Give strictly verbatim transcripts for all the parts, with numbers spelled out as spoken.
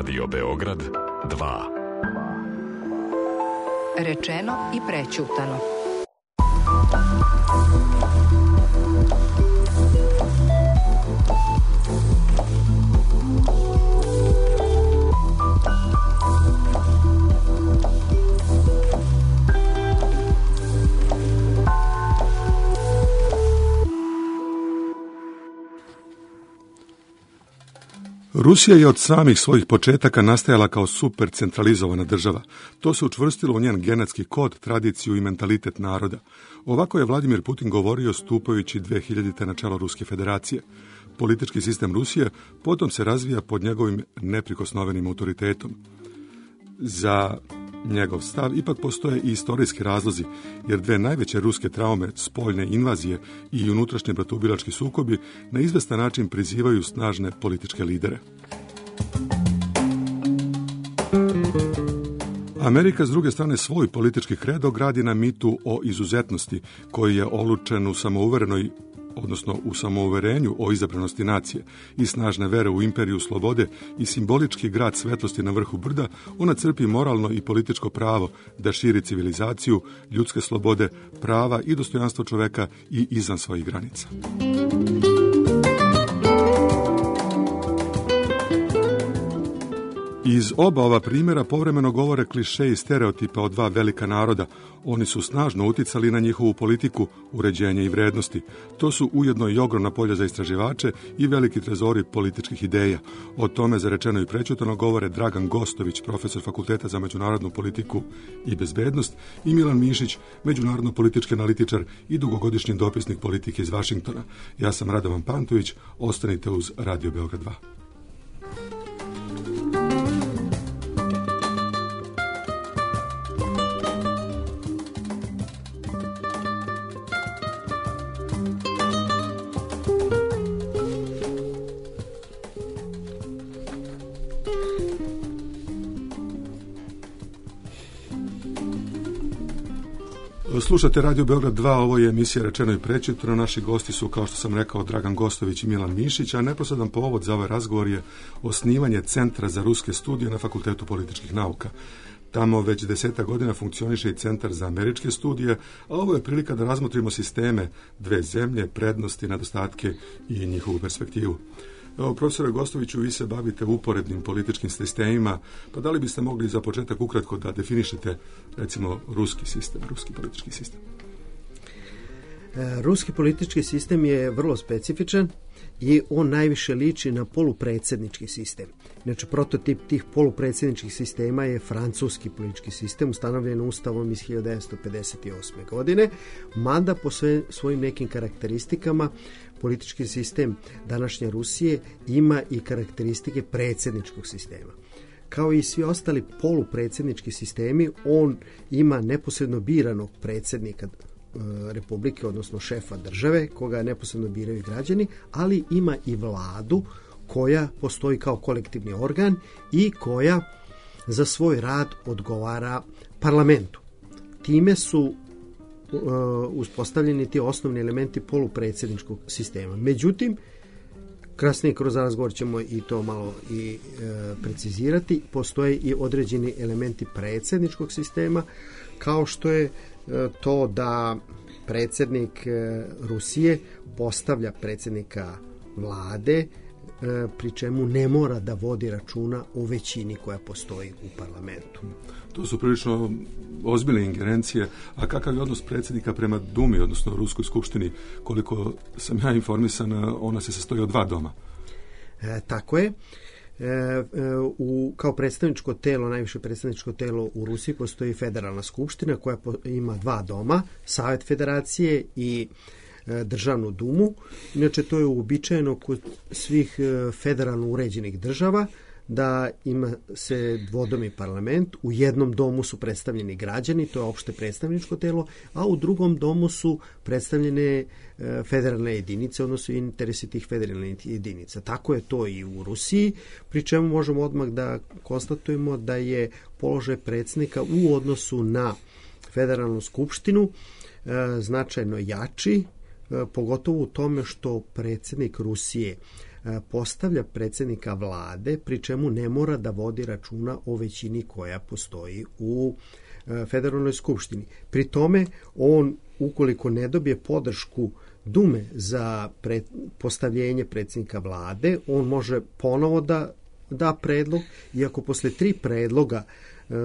Radio Beograd dva. Rečeno i prećutano. Rusija je od samih svojih početaka nastajala kao super centralizovana država. To se učvrstilo u njen genetski kod, tradiciju i mentalitet naroda. Ovako je Vladimir Putin govorio stupajući dve hiljadite na čelo Ruske federacije. Politički sistem Rusije potom se razvija pod njegovim neprikosnovenim autoritetom. Za njegov stav ipak postoje i istorijski razlozi, jer dve najveće ruske traume, spoljne invazije i unutrašnje bratoubilački sukobi, na izvestan način prizivaju snažne političke lidere. Amerika, s druge strane, svoj politički kredo gradi na mitu o izuzetnosti, koji je olučen u samouverenoj odnosno u samouverenju o izabranosti nacije i snažne vere u imperiju slobode i simbolički grad svetlosti na vrhu brda, ona crpi moralno i političko pravo da širi civilizaciju, ljudske slobode, prava i dostojanstvo čoveka i izvan svojih granica. Iz oba ova primjera povremeno govore kliše i stereotipa o dva velika naroda. Oni su snažno uticali na njihovu politiku, uređenje i vrednosti. To su ujedno i ogromna polja za istraživače i veliki trezori političkih ideja. O tome za rečeno i prećutano govore Dragan Gostović, profesor Fakulteta za međunarodnu politiku i bezbednost, i Milan Mišić, međunarodno-politički analitičar i dugogodišnji dopisnik politike iz Vašingtona. Ja sam Radovan Pantović, ostanite uz Radio Beograd dva. Slušate Radio Beograd dva, ovo je emisija Rečeno i prećutano. Naši gosti su, kao što sam rekao, Dragan Gostović i Milan Mišić, a neposredan povod za ovaj razgovor je osnivanje Centra za ruske studije na Fakultetu političkih nauka. Tamo već deseta godina funkcioniše i Centar za američke studije, a ovo je prilika da razmotrimo sisteme dve zemlje, prednosti, nedostatke i njihovu perspektivu. Evo, profesore Gostoviću, vi se bavite uporednim političkim sistemima, pa da li biste mogli za početak ukratko da definišete, recimo, ruski sistem, ruski politički sistem? Ruski politički sistem je vrlo specifičan i on najviše liči na polupredsjednički sistem. Znači, prototip tih polupredsjedničkih sistema je francuski politički sistem, ustanovljen Ustavom iz hiljadu devetsto pedeset osme. godine, mada po sve, svojim nekim karakteristikama politički sistem današnje Rusije ima i karakteristike predsjedničkog sistema. Kao i svi ostali polupredsjednički sistemi, on ima neposredno biranog predsjednika Republike, odnosno šefa države, koga neposredno biraju građani, ali ima i vladu koja postoji kao kolektivni organ i koja za svoj rad odgovara parlamentu. Time su uh, uspostavljeni ti osnovni elementi polupredsjedničkog sistema. Međutim, kasnije kroz razgovor ćemo i to malo i e, precizirati, postoje i određeni elementi predsjedničkog sistema, kao što je e, to da predsjednik e, Rusije postavlja predsjednika vlade, e, pri čemu ne mora da vodi računa o većini koja postoji u parlamentu. To su prilično ozbiljne ingerencije, a kakav je odnos predsjednika prema Dumi, odnosno Ruskoj skupštini? Koliko sam ja informisan, ona se sastoji od dva doma. E, tako je. E, e, u, kao predstavničko telo, najviše predstavničko telo u Rusiji postoji federalna skupština koja po, ima dva doma, Savjet federacije i e, Državnu dumu. Inače, to je uobičajeno kod svih e, federalno uređenih država, da ima se dvodomni parlament, u jednom domu su predstavljeni građani, to je opšte predstavničko telo, a u drugom domu su predstavljene e, federalne jedinice, odnosno interesi tih federalnih jedinica. Tako je to i u Rusiji, pri čemu možemo odmah da konstatujemo da je položaj predsjednika u odnosu na federalnu skupštinu e, značajno jači, e, pogotovo u tome što predsjednik Rusije postavlja predsjednika vlade, pri čemu ne mora da vodi računa o većini koja postoji u Federalnoj skupštini. Pri tome, on, ukoliko ne dobije podršku Dume za pre, postavljenje predsjednika vlade, on može ponovo da da predlog, i ako posle tri predloga e,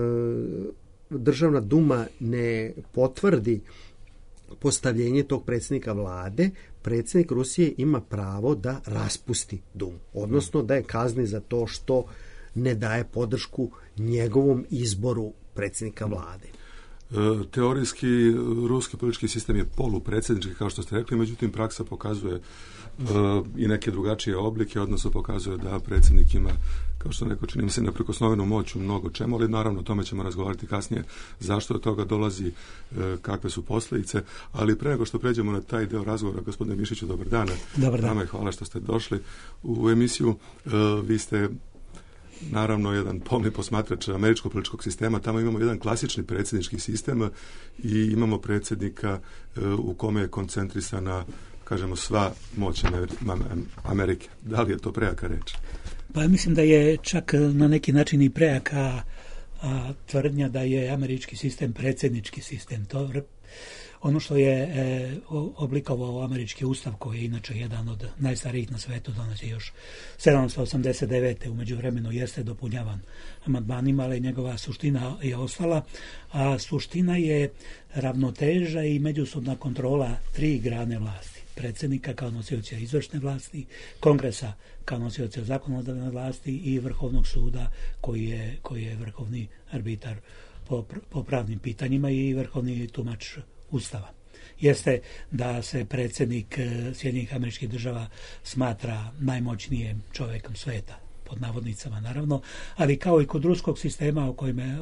Državna Duma ne potvrdi postavljenje tog predsjednika vlade, predsjednik Rusije ima pravo da raspusti Dumu, odnosno da je kazni za to što ne daje podršku njegovom izboru predsjednika vlade. Teorijski ruski politički sistem je polupredsjednički, kao što ste rekli, međutim praksa pokazuje uh, i neke drugačije oblike, odnosno pokazuje da predsjednik ima, kao što neko čini mi se, neprikosnovenu moć u mnogo čemu, ali naravno o tome ćemo razgovarati kasnije zašto od toga dolazi, uh, kakve su posljedice, ali pre nego što pređemo na taj deo razgovora, gospodine Mišiću, dobar dan. Dobar dan. Dame, hvala što ste došli u emisiju. Uh, vi ste naravno jedan pomni posmatrač američkog političkog sistema. Tamo imamo jedan klasični predsjednički sistem i imamo predsjednika u kome je koncentrisana, kažemo, sva moć Amerike. Da li je to prejaka reč? Pa ja mislim da je čak na neki način i prejaka a, tvrdnja da je američki sistem predsjednički sistem. To ono što je e, oblikovao američki ustav, koji je inače jedan od najstarijih na svetu, danas je još sedamsto osamdeset devete. U međuvremenu jeste dopunjavan amandmanima, ali njegova suština je ostala, a suština je ravnoteža i međusobna kontrola tri grane vlasti. Predsjednika kao nosioca izvršne vlasti, Kongresa kao nosioca zakonodavne vlasti i Vrhovnog suda koji je, koji je vrhovni arbitar po, po pravnim pitanjima i vrhovni tumač Ustava. Jeste da se predsjednik Sjedinjenih Američkih Država smatra najmoćnijim čovjekom sveta, pod navodnicama naravno, ali kao i kod ruskog sistema o kojem je,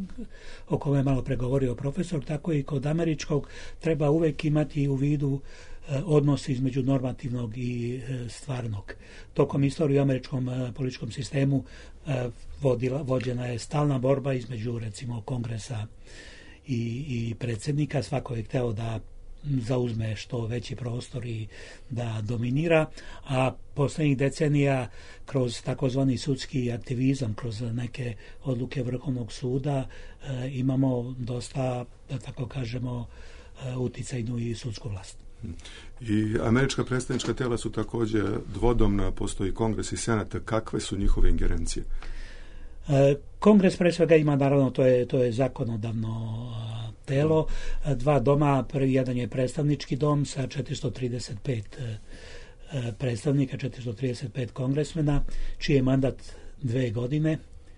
o kojem je malo pregovorio profesor, tako i kod američkog treba uvijek imati u vidu odnos između normativnog i stvarnog. Tokom istorije u američkom političkom sistemu vodila, vođena je stalna borba između, recimo, Kongresa i, i predsjednika. Svako je hteo da zauzme što veći prostor i da dominira, a posljednjih decenija kroz takozvani sudski aktivizam, kroz neke odluke Vrhovnog suda e, imamo dosta, da tako kažemo, e, uticajnu i sudsku vlast. I američka predstavnička tijela su također dvodomna, postoji Kongres i Senat. Kakve su njihove ingerencije? Kongres pre svega ima, naravno, to je, to je zakonodavno telo. Dva doma, prvi jedan je predstavnički dom sa četiristo trideset pet predstavnika, četiristo trideset pet kongresmena, čiji je mandat dve godine,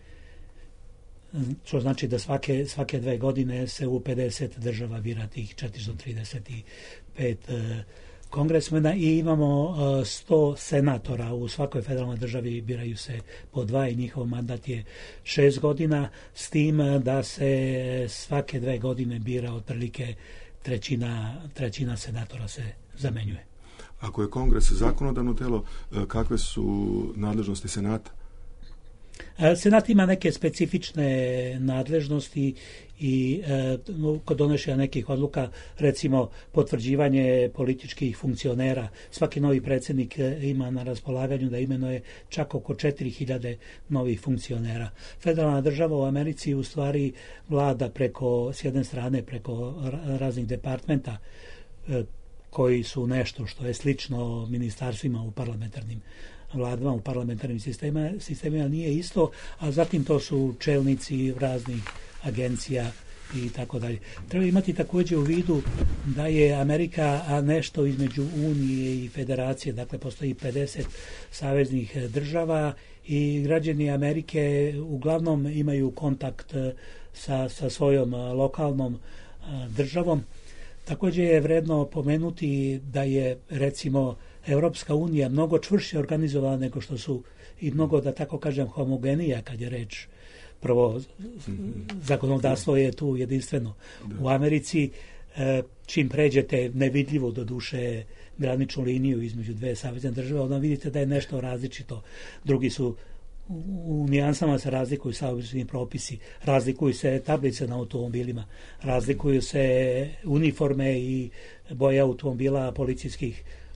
što znači da svake, svake dve godine se u pedeset država bira tih četiristo trideset pet kongresmena i imamo sto senatora. U svakoj federalnoj državi biraju se po dva i njihov mandat je šest godina, s tim da se svake dve godine bira otprilike trećina, trećina senatora se zamenjuje. Ako je Kongres zakonodavno telo, kakve su nadležnosti Senata? Senat ima neke specifične nadležnosti i e, kod donošenja nekih odluka, recimo potvrđivanje političkih funkcionera. Svaki novi predsjednik ima na raspolaganju da imenuje čak oko četiri hiljade novih funkcionera. Federalna država u Americi u stvari vlada preko, s jedne strane, preko raznih departmenta e, koji su nešto što je slično ministarstvima u parlamentarnim vladama, u parlamentarnim sistemima, sistemima nije isto, a zatim to su čelnici raznih agencija i tako dalje. Treba imati također u vidu da je Amerika nešto između Unije i Federacije, dakle postoji pedeset saveznih država i građani Amerike uglavnom imaju kontakt sa, sa svojom lokalnom državom. Također je vredno pomenuti da je, recimo, Europska unija mnogo čvršće organizovana nego što su i mnogo, da tako kažem, homogenija kad je reč. Prvo, zakonodavstvo je tu jedinstveno. U Americi, čim pređete nevidljivo do duše graničnu liniju između dve savezne države, onda vidite da je nešto različito. Drugi su u nijansama se razlikuju saobraćajni propisi, razlikuju se tablice na automobilima, razlikuju se uniforme i boje automobila policijskih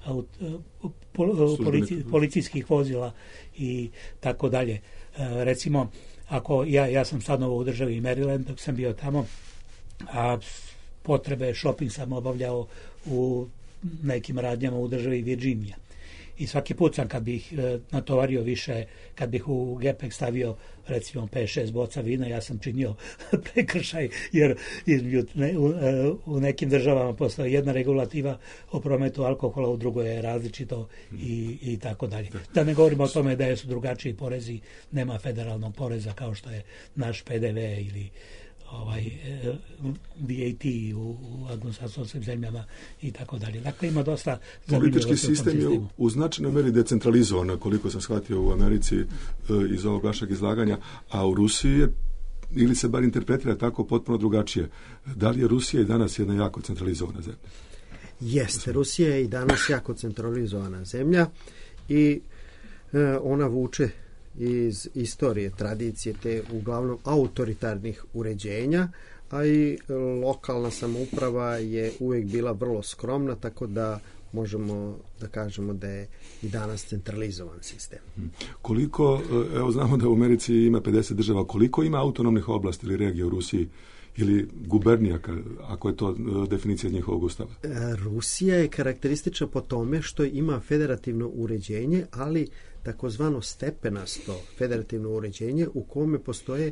aut, pol, polici, policijskih vozila i tako dalje. Recimo, ako ja, ja sam stanovao u državi Maryland dok sam bio tamo, a potrebe shopping sam obavljao u nekim radnjama u državi Virginija. I svaki put sam kad bih e, natovario više, kad bih u gepek stavio recimo pet šest boca vina, ja sam činio prekršaj, jer između, ne, u, e, u nekim državama postoji jedna regulativa o prometu alkohola, u drugoj je različito i, i tako dalje. Da ne govorimo o tome da su drugačiji porezi, nema federalnog poreza kao što je naš P D V ili ovaj V A T u, u anglosaksonskim zemljama i tako dalje. Dakle, ima dosta politički sistem je u, u značajnoj meri decentralizovan, koliko sam shvatio u Americi e, iz ovog vašeg izlaganja, a u Rusiji je, ili se bar interpretira tako, potpuno drugačije. Da li je Rusija i danas jedna jako centralizovana zemlja? Jeste, Rusija je i danas jako centralizovana zemlja i e, ona vuče iz istorije, tradicije, te uglavnom autoritarnih uređenja, a i lokalna samouprava je uvijek bila vrlo skromna, tako da možemo da kažemo da je i danas centralizovan sistem. Koliko, evo znamo da u Americi ima pedeset država, koliko ima autonomnih oblasti ili regija u Rusiji ili gubernijaka, ako je to definicija njihovog ustava? Rusija je karakteristična po tome što ima federativno uređenje, ali takozvano stepenasto federativno uređenje u kome postoje e,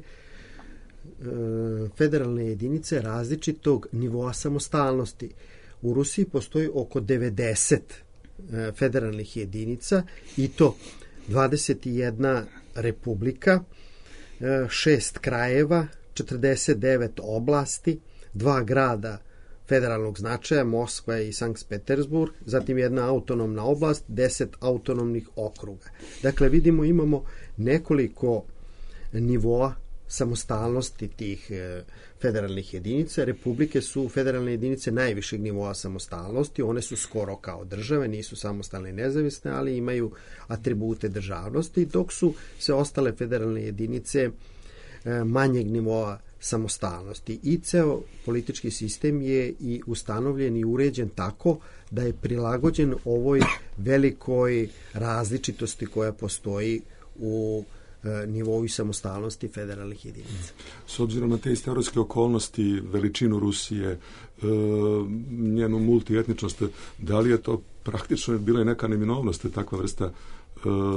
federalne jedinice različitog nivoa samostalnosti. U Rusiji postoji oko devedeset e, federalnih jedinica i to dvadeset jedna republika, e, šest krajeva, četrdeset devet oblasti, dva grada federalnog značaja, Moskva i Sankt Petersburg, zatim jedna autonomna oblast, deset autonomnih okruga. Dakle, vidimo, imamo nekoliko nivoa samostalnosti tih e, federalnih jedinica. Republike su federalne jedinice najvišeg nivoa samostalnosti, one su skoro kao države, nisu samostalne i nezavisne, ali imaju atribute državnosti, dok su sve ostale federalne jedinice e, manjeg nivoa samostalnosti. I ceo politički sistem je i ustanovljen i uređen tako da je prilagođen ovoj velikoj različitosti koja postoji u e, nivou samostalnosti federalnih jedinica. S obzirom na te istorijske okolnosti, veličinu Rusije, e, njenu multietničnost, da li je to praktično bila i neka neminovnost, takva vrsta e,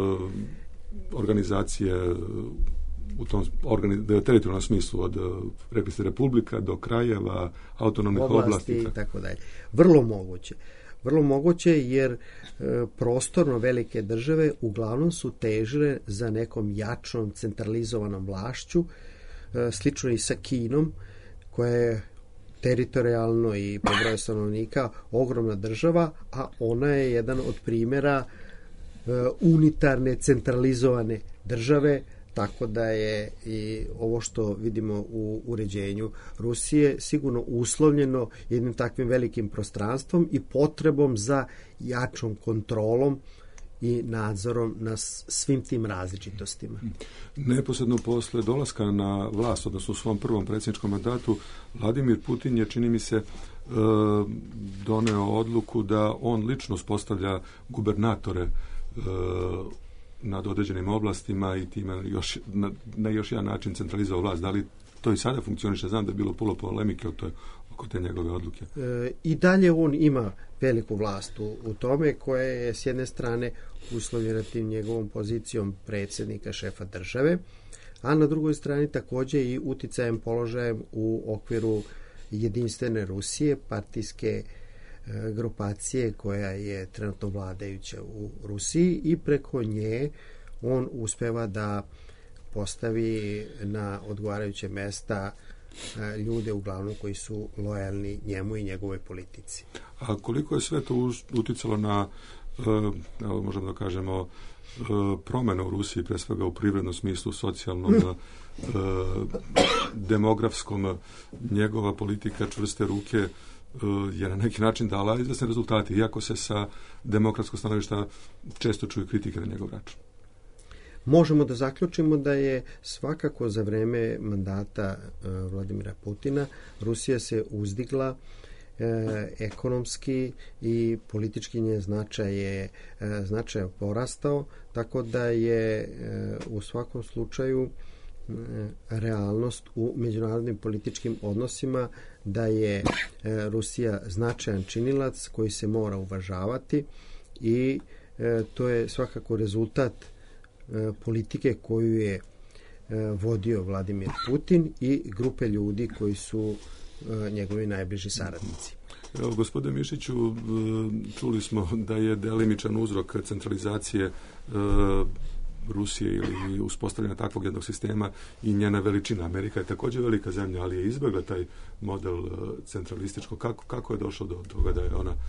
organizacije u tom organi, teritorijalnom smislu, od, rekli ste, republika do krajeva, autonomnih oblasti, oblasti i tako dalje. Vrlo moguće. Vrlo moguće jer e, prostorno velike države uglavnom su težile za nekom jačom centralizovanom vlašću, e, slično i sa Kinom, koja je teritorijalno i po broju stanovnika ogromna država, a ona je jedan od primjera e, unitarne centralizovane države, tako da je i ovo što vidimo u uređenju Rusije sigurno uslovljeno jednim takvim velikim prostranstvom i potrebom za jačom kontrolom i nadzorom na svim tim različitostima. Neposredno posle dolaska na vlast, odnosno u svom prvom predsjedničkom mandatu, Vladimir Putin je, čini mi se, doneo odluku da on lično uspostavlja gubernatore nad određenim oblastima i time još, na, na još jedan način centralizovao vlast. Da li to i sada funkcioniše? Znam da je bilo puno polemike oko, oko te njegove odluke. E, I dalje on ima veliku vlast u, u tome, koja je s jedne strane uslovljena tim njegovom pozicijom predsjednika, šefa države, a na drugoj strani također i uticajem, položajem u okviru jedinstvene Rusije, partijske grupacije koja je trenutno vladajuća u Rusiji, i preko nje on uspeva da postavi na odgovarajuće mesta ljude uglavnom koji su lojalni njemu i njegovoj politici. A koliko je sve to uticalo na, evo možemo da kažemo, promjene u Rusiji, pre svega u privrednom smislu, socijalnom, demografskom, njegova politika čvrste ruke je na neki način dala izvesne rezultate, iako se sa demokratskog stanovišta često čuju kritike na njegov račun. Možemo da zaključimo da je svakako za vreme mandata uh, Vladimira Putina Rusija se uzdigla e, ekonomski i politički njen značaj je e, značaj porastao, tako da je e, u svakom slučaju e, realnost u međunarodnim političkim odnosima da je e, Rusija značajan činilac koji se mora uvažavati i e, to je svakako rezultat e, politike koju je e, vodio Vladimir Putin i grupe ljudi koji su e, njegovi najbliži saradnici. Evo, gospodine Mišiću, čuli smo da je delimičan uzrok centralizacije e, Rusije ili uspostavljanja takvog jednog sistema i njena veličina. Amerika je također velika zemlja, ali je izbjegla taj model centralističkog. Kako, kako je došlo do toga da je ona e,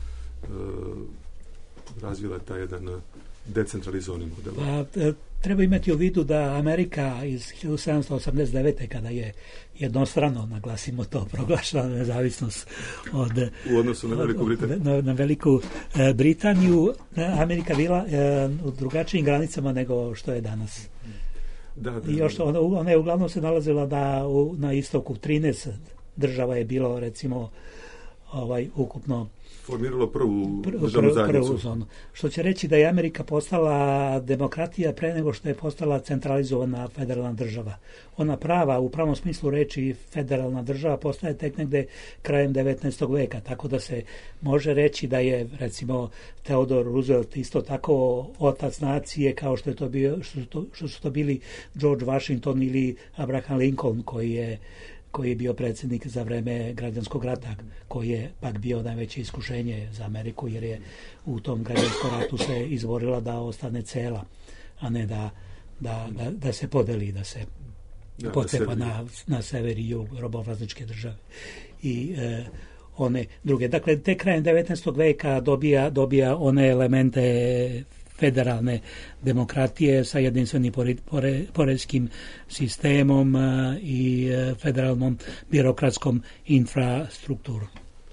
razvila taj jedan decentralizovani model? Pa, treba imati u vidu da Amerika iz hiljadu sedamsto osamdeset devete kada je jednostrano, naglasimo to, proglašala nezavisnost od, u odnosu na Veliku Britaniju, na, na Veliku e, Britaniju, Amerika bila e, u drugačijim granicama nego što je danas. Da, da, I još ona, ona je uglavnom se nalazila da u, na istoku trinaest država je bilo, recimo, ovaj ukupno formiralo prvu prvu, državnu zajednicu. Prvu zonu. Što će reći da je Amerika postala demokratija pre nego što je postala centralizovana federalna država. Ona prava, u pravom smislu reči federalna država postaje tek negde krajem devetnaestog veka, tako da se može reći da je, recimo, Theodore Roosevelt isto tako otac nacije kao što je to bio, što su to, što su to bili George Washington ili Abraham Lincoln koji je koji je bio predsjednik za vreme građanskog rata, koji je pak bio najveće iskušenje za Ameriku, jer je u tom građanskom ratu se izborila da ostane cela, a ne da, da, da, da se podeli, da se da, pocepa na, na sever i jug robovlasničke države i e, one druge. Dakle, te krajem devetnaestog veka dobija, dobija one elemente federalne demokratije sa jedinstvenim poreskim sistemom i federalnom birokratskom infrastrukturom.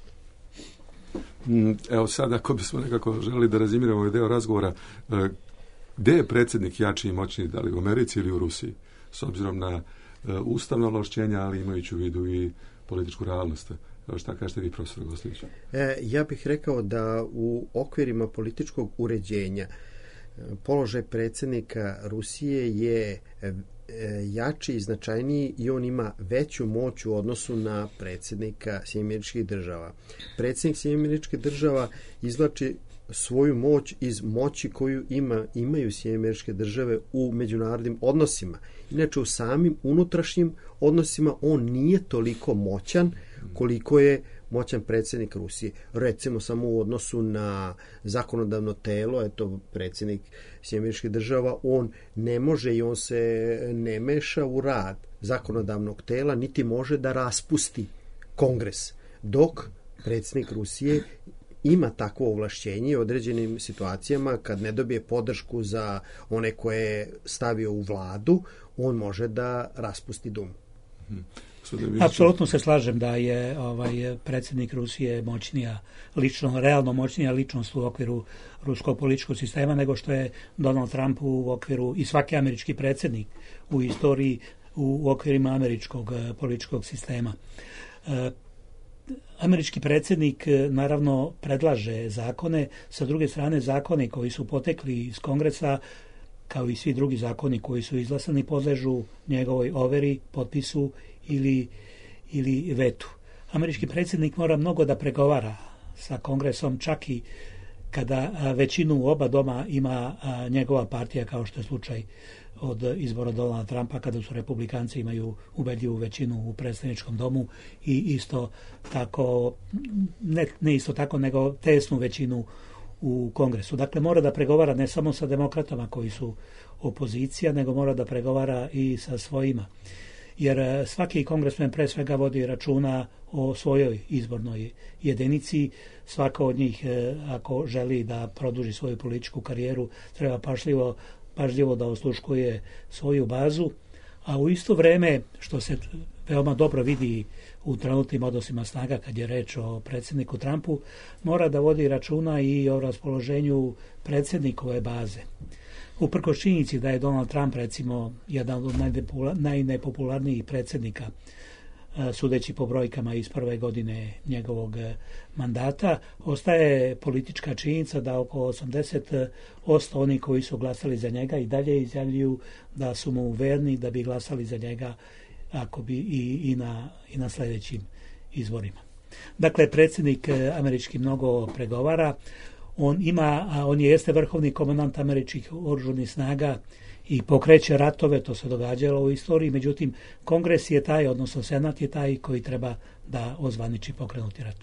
Evo sad, ako bismo nekako želeli da rezimiramo ovaj deo razgovora, gde je predsjednik jači i moćniji, da li u Americi ili u Rusiji, s obzirom na ustavno ovlašćenja, ali imajući u vidu i političku realnost? Šta kažete vi, profesor Gostović? E, ja bih rekao da u okvirima političkog uređenja položaj predsjednika Rusije je jači i značajniji i on ima veću moć u odnosu na predsjednika Sjedinjenih Američkih Država. Predsjednik Sjedinjenih Američkih Država izvlači svoju moć iz moći koju ima, imaju Sjedinjene Američke Države u međunarodnim odnosima. Inače, u samim unutrašnjim odnosima on nije toliko moćan koliko je moćan predsjednik Rusije. Recimo samo u odnosu na zakonodavno telo, eto predsjednik Sjedinjenih Američkih Država, on ne može i on se ne meša u rad zakonodavnog tela, niti može da raspusti kongres, dok predsjednik Rusije ima takvo ovlašćenje u određenim situacijama kad ne dobije podršku za one koje je stavio u vladu, on može da raspusti Dumu. Hmm. Apsolutno se slažem da je ovaj predsjednik Rusije moćnija lično, realno moćnija ličnost u okviru ruskog političkog sistema nego što je Donald Trump u okviru i svaki američki predsjednik u istoriji u okvirima američkog političkog sistema. E, američki predsjednik naravno predlaže zakone, sa druge strane zakoni koji su potekli iz Kongresa kao i svi drugi zakoni koji su izglasani podležu njegovoj overi, potpisu ili, ili vetu. Američki predsjednik mora mnogo da pregovara sa Kongresom, čak i kada većinu u oba doma ima njegova partija, kao što je slučaj od izbora Donalda Trumpa, kada su republikanci imaju ubedljivu većinu u predstavničkom domu i isto tako, ne, ne isto tako, nego tesnu većinu u Kongresu. Dakle, mora da pregovara ne samo sa demokratama koji su opozicija, nego mora da pregovara i sa svojima. Jer svaki kongresmen pre svega vodi računa o svojoj izbornoj jedinici. Svako od njih, ako želi da produži svoju političku karijeru, treba pažljivo, pažljivo da osluškuje svoju bazu, a u isto vreme, što se veoma dobro vidi u trenutnim odnosima snaga kad je reč o predsjedniku Trumpu, mora da vodi računa i o raspoloženju predsjednikove baze. Uprkos činjenici da je Donald Trump, recimo, jedan od najnepopularnijih predsjednika sudeći po brojkama iz prve godine njegovog mandata. Ostaje politička činjenica da oko osamdeset posto oni koji su glasali za njega i dalje izjavljuju da su mu verni, da bi glasali za njega ako bi i, i, na, i na sljedećim izborima. Dakle, predsjednik američki mnogo pregovara. On ima, on je jeste vrhovni komandant američkih oružanih snaga i pokreće ratove, to se događalo u istoriji, međutim, Kongres je taj, odnosno Senat je taj koji treba da ozvaniči pokrenuti rat.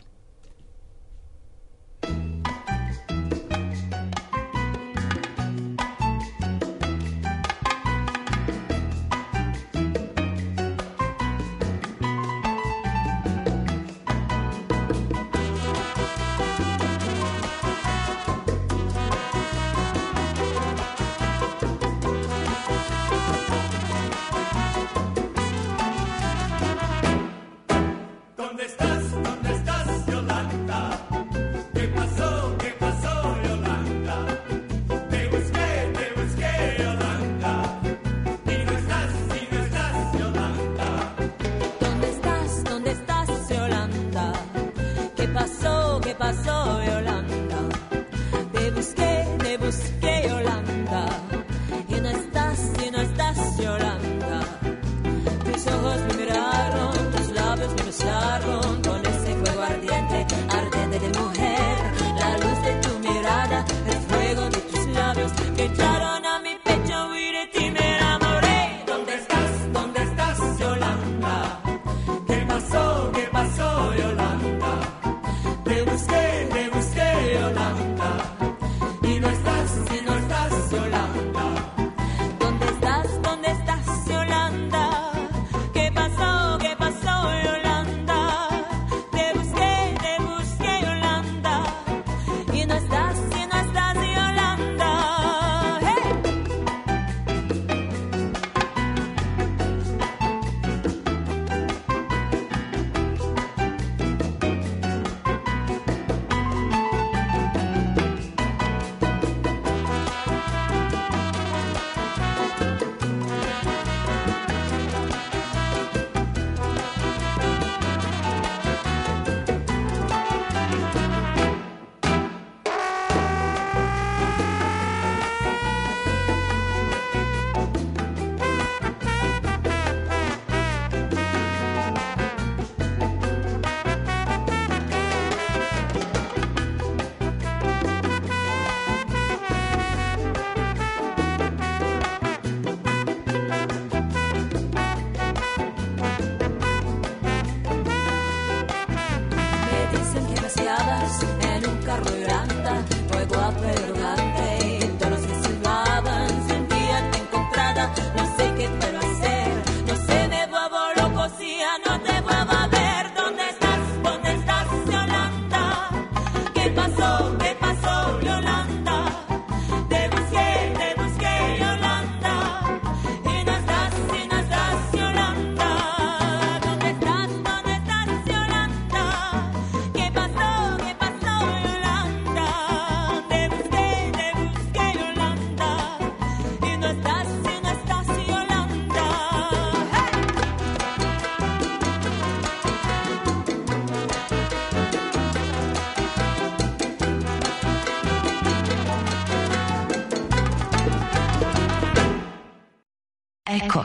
Eko.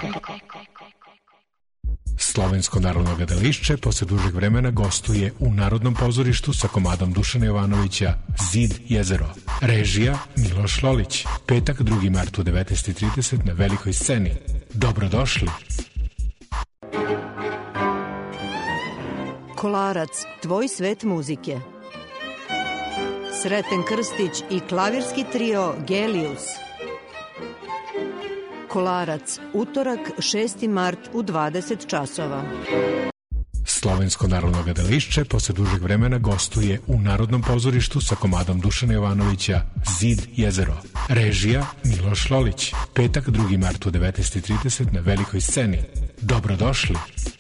Slovensko narodno gledališće posle dužeg vremena gostuje u Narodnom pozorištu sa komadom Dušana Jovanovića Zid jezero. Režija Miloš Lolić. Petak drugi mart u devetnaest i trideset na velikoj sceni. Dobrodošli. Kolarac, tvoj svet muzike. Sreten Krstić i klavirski trio Gelius. Kolarac, utorak šesti mart u dvadeset časova. Slovensko narodno gledališće posle dužeg vremena gostuje u Narodnom pozorištu sa komadom Dušana Jovanovića Zid jezero. Režija Miloš Lolić. Petak drugi mart u devetnaest i trideset na velikoj sceni. Dobrodošli.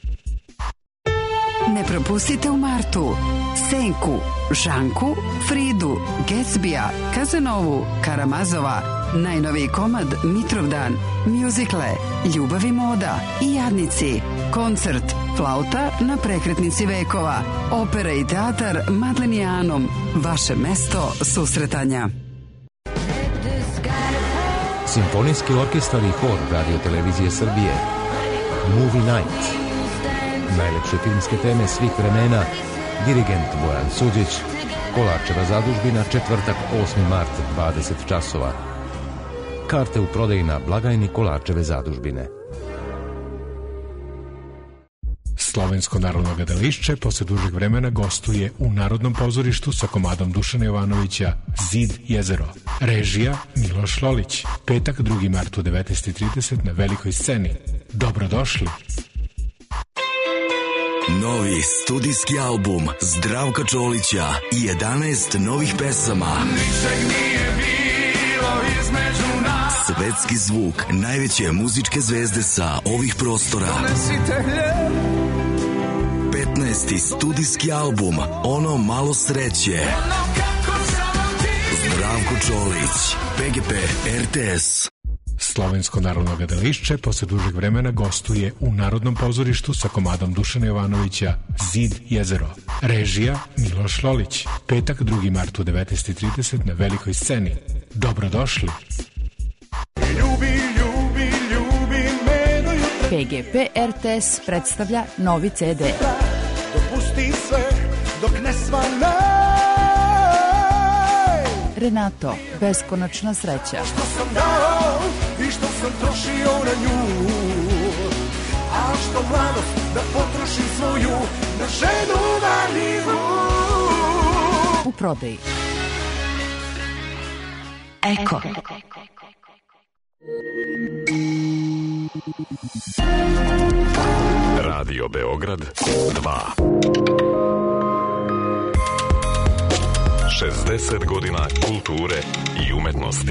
Ne propustite u martu Senku, Žanku, Fridu, Gatsbija, Kazanovu, Karamazova, najnoviji komad Mitrovdan, mjuzikle, Ljubav i moda i Jadnici, koncert Flauta na prekretnici vekova. Opera i teatar Madlenijanom. Vaše mesto susretanja. Simfonijski orkestar i hor Radio Televizije Srbije. Movie Night. Najlepše filmske teme svih vremena. Dirigent Bojan Suđić. Kolarčeva zadužbina, četvrtak osmi mart, dvadeset časova. Karte u prodaji na blagajni Kolarčeve zadužbine. Slovensko narodno gledališće posle dužeg vremena gostuje u Narodnom pozorištu sa komadom Dušana Jovanovića Zid jezero. Režija Miloš Lolić. Petak drugi mart u devetnaest i trideset na velikoj sceni. Dobrodošli! Novi studijski album Zdravka Čolića i jedanaest novih pesama. Ničeg nije bilo između nas. Svetski zvuk najveće muzičke zvezde sa ovih prostora. petnaesti studijski album Ono malo sreće. Zdravko Čolić, P G P R T S. Slovensko narodno gledališće posle dužeg vremena gostuje u Narodnom pozorištu sa komadom Dušana Jovanovića Zid jezero. Režija Miloš Lolić. Petak drugi mart u devetnaest i trideset na velikoj sceni. Dobrodošli! Ljubi, ljubi, ljubi me do jutra. P G P R T S predstavlja novi C D. Dopusti sve dok ne svane. Renato, beskonačna sreća. Što sam dao i što sam trošio na nju, a što mladost da potrošim svoju na ženu marljivu. U prodaji. Eko. Radio Beograd dva. šezdeset godina kulture i umetnosti.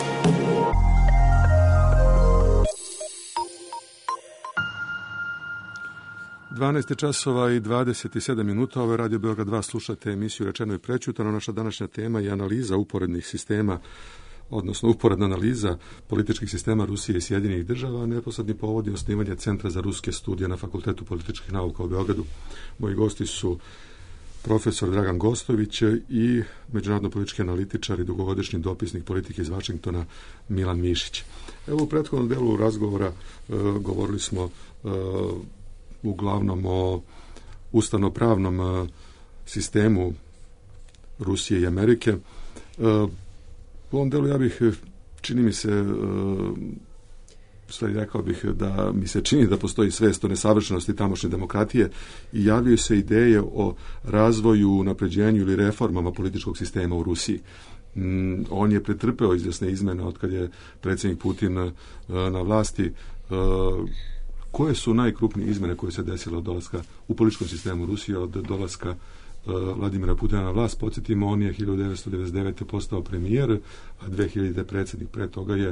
dvanaest časova i dvadeset sedam minuta. Ovo je Radio Beograd dva, slušate emisiju Rečeno i prećutano. Naša današnja tema je analiza uporednih sistema, odnosno uporedna analiza političkih sistema Rusije i Sjedinjenih država. Neposredni povod je osnivanje Centra za ruske studije na Fakultetu političkih nauka u Beogradu. Moji gosti su profesor Dragan Gostović i međunarodno politički analitičar i dugogodišnji dopisnik politike iz Vašingtona Milan Mišić. Evo u prethodnom delu razgovora e, govorili smo e, uglavnom o ustavnopravnom e, sistemu Rusije i Amerike. E, u ovom delu ja bih, čini mi se, e, stvari rekao bih da mi se čini da postoji svest o nesavršenosti tamošnje demokratije i javljaju se ideje o razvoju, unapređenju ili reformama političkog sistema u Rusiji. Mm, on je pretrpeo izvjesne izmene od kad je predsjednik Putin uh, na vlasti. Uh, koje su najkrupnije izmene koje se desile od dolaska u političkom sistemu Rusije, od dolaska uh, Vladimira Putina na vlast? Podsjetimo, on je hiljadu devetsto devedeset devete. postao premijer, a dve hiljade. predsjednik. Pre toga je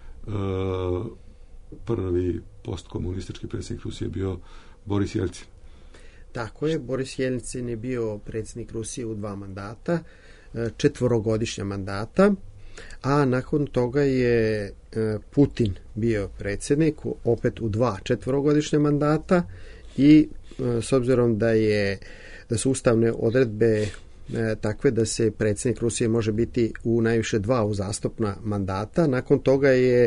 uh, prvi postkomunistički predsjednik Rusije bio Boris Jelcin. Tako je, Boris Jelcin je bio predsjednik Rusije u dva mandata, četvorogodišnja mandata, a nakon toga je Putin bio predsjednik opet u dva četvorogodišnja mandata i s obzirom da je da su ustavne odredbe takve da se predsjednik Rusije može biti u najviše dva uzastopna mandata, nakon toga je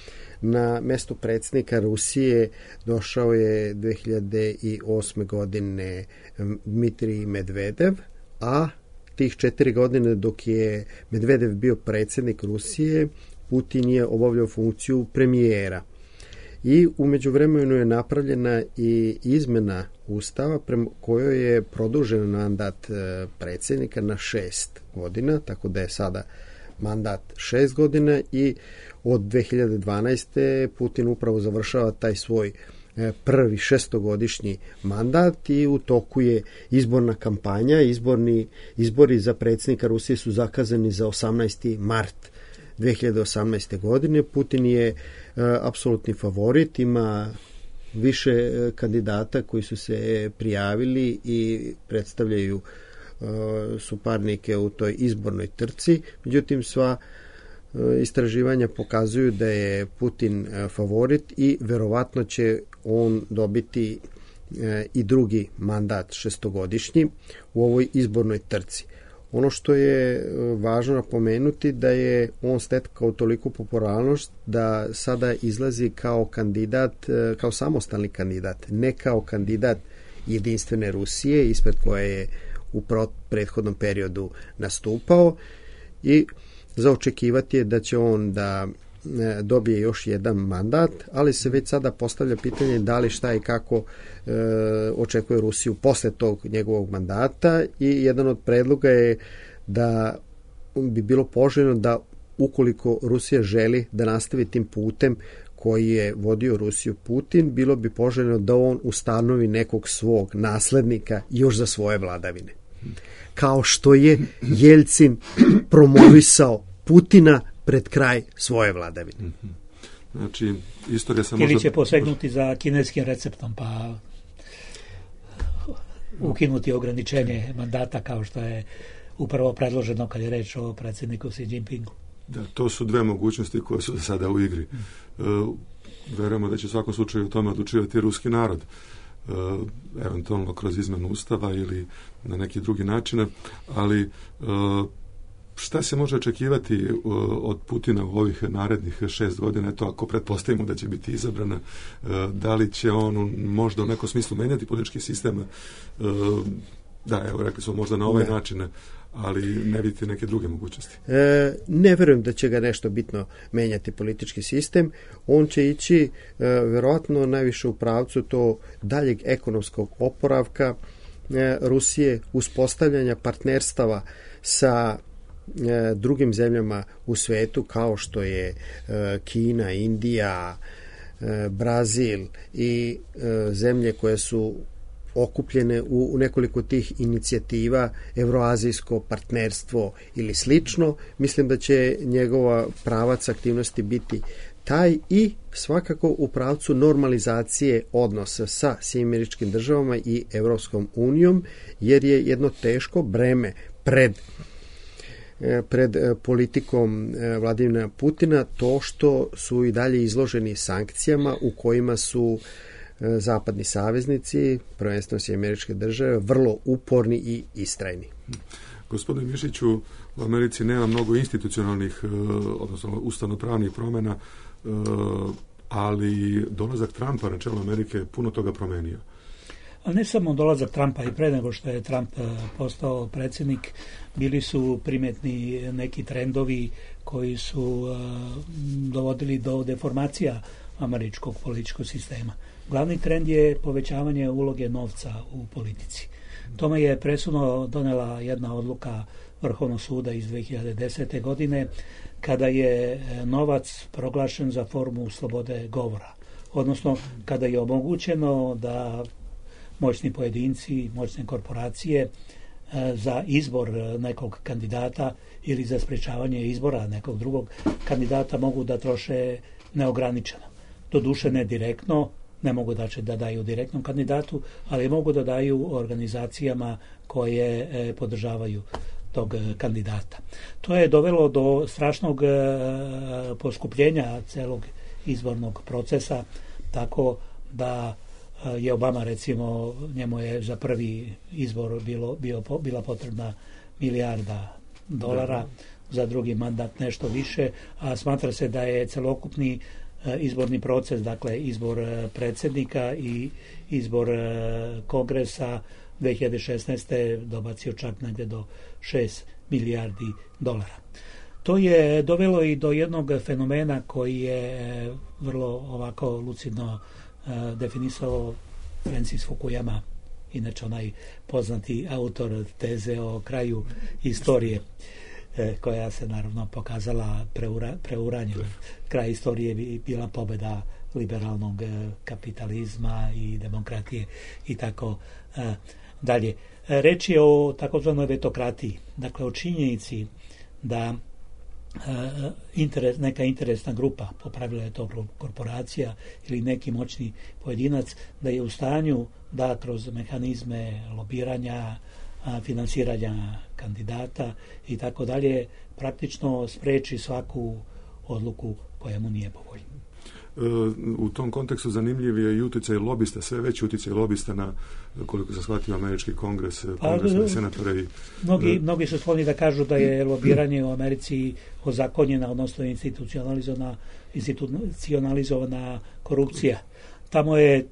na mesto predsjednika Rusije došao je dve hiljade osme. godine Dmitrij Medvedev, a tih četiri godine dok je Medvedev bio predsjednik Rusije, Putin je obavljao funkciju premijera. I u međuvremenu je napravljena i izmena Ustava prema kojoj je produžen mandat predsjednika na šest godina, tako da je sada mandat šest godina i od dve hiljade dvanaeste. Putin upravo završava taj svoj prvi šestogodišnji mandat i u toku je izborna kampanja. Izborni, izbori za predsjednika Rusije su zakazani za osamnaesti mart dve hiljade osamnaeste. godine. Putin je uh, apsolutni favorit, ima više uh, kandidata koji su se prijavili i predstavljaju uh, suparnike u toj izbornoj trci. Međutim, sva uh, istraživanja pokazuju da je Putin uh, favorit i verovatno će on dobiti i drugi mandat šestogodišnji u ovoj izbornoj trci. Ono što je važno napomenuti da je on stekao toliku popularnost da sada izlazi kao kandidat, kao samostalni kandidat, ne kao kandidat Jedinstvene Rusije ispred koje je u prethodnom periodu nastupao i za očekivati je da će on da dobije još jedan mandat, ali se već sada postavlja pitanje da li šta i kako e, očekuje Rusiju posle tog njegovog mandata i jedan od predloga je da bi bilo poželjno da ukoliko Rusija želi da nastavi tim putem koji je vodio Rusiju Putin, bilo bi poželjno da on ustanovi nekog svog naslednika još za svoje vladavine. Kao što je Jeljcin promovisao Putina pred kraj svoje vladavine. Mm-hmm. Znači, istorija se možda... Ili će možda... posegnuti za kineskim receptom, pa ukinuti ograničenje mandata kao što je upravo predloženo kad je reč o predsjedniku Xi Jinpingu. Da, to su dve mogućnosti koje su sada u igri. Mm. Uh, verujemo da će u svakom slučaju o tome odlučivati ruski narod. Uh, eventualno kroz izmenu ustava ili na neki drugi način, ali uh, šta se može očekivati od Putina u ovih narednih šest godina? Eto, ako pretpostavimo da će biti izabrana, da li će on možda u nekom smislu menjati politički sistem? Da, evo, rekli smo možda na ovaj ne. način, ali ne vidite neke druge mogućnosti. E, ne verujem da će ga nešto bitno menjati politički sistem. On će ići e, verovatno najviše u pravcu to daljeg ekonomskog oporavka e, Rusije, uspostavljanja partnerstava sa drugim zemljama u svetu kao što je Kina, Indija, Brazil i zemlje koje su okupljene u nekoliko tih inicijativa, Evroazijsko partnerstvo ili slično. Mislim da će njegova pravac aktivnosti biti taj i svakako u pravcu normalizacije odnosa sa Sjedinjenim Američkim Državama i Evropskom unijom, jer je jedno teško breme pred pred politikom Vladimira Putina to što su i dalje izloženi sankcijama u kojima su zapadni saveznici, prvenstveno Sjedinjene Američke Države, vrlo uporni i istrajni. Gospodine Mišiću, u Americi nema mnogo institucionalnih, odnosno ustavnopravnih promjena, ali dolazak Trumpa na čelo Amerike puno toga promenio. A ne samo dolazak Trumpa, i pre nego što je Trump postao predsjednik, bili su primjetni neki trendovi koji su uh, dovodili do deformacija američkog političkog sistema. Glavni trend je povećavanje uloge novca u politici. Tome je presudno donela jedna odluka Vrhovnog suda iz dve hiljade desete. godine kada je novac proglašen za formu slobode govora. Odnosno kada je omogućeno da moćni pojedinci, moćne korporacije za izbor nekog kandidata ili za sprečavanje izbora nekog drugog kandidata mogu da troše neograničeno. Doduše ne direktno, ne mogu da, će da daju direktnom kandidatu, ali mogu da daju organizacijama koje e, podržavaju tog kandidata. To je dovelo do strašnog e, poskupljenja celog izbornog procesa, tako da je Obama, recimo, njemu je za prvi izbor bilo, bio, bila potrebna milijarda dolara, da. Za drugi mandat nešto više, a smatra se da je celokupni izborni proces, dakle izbor predsjednika i izbor kongresa dve hiljade šesnaeste. dobacio čak negdje do šest milijardi dolara. To je dovelo i do jednog fenomena koji je vrlo ovako lucidno definisao Francis Fukuyama, inače onaj poznati autor teze o kraju istorije, koja se naravno pokazala preura, preuranjena. Kraj istorije bi bila pobjeda liberalnog kapitalizma i demokratije i tako dalje. Reč je o takozvanoj vetokratiji, dakle o činjenici da interes, neka interesna grupa, po pravilu je to korporacija ili neki moćni pojedinac, da je u stanju da kroz mehanizme lobiranja, finansiranja kandidata i tako dalje praktično spreči svaku odluku koja mu nije po volji. U tom kontekstu zanimljiv je i utjecaj lobista, sve veći utjecaj lobista na, koliko sam shvatio, američki kongres, kongresne senatore. I, mnogi, mnogi su skloni da kažu da je lobiranje u Americi ozakonjena, odnosno institucionalizovana, institucionalizovana korupcija. Tamo je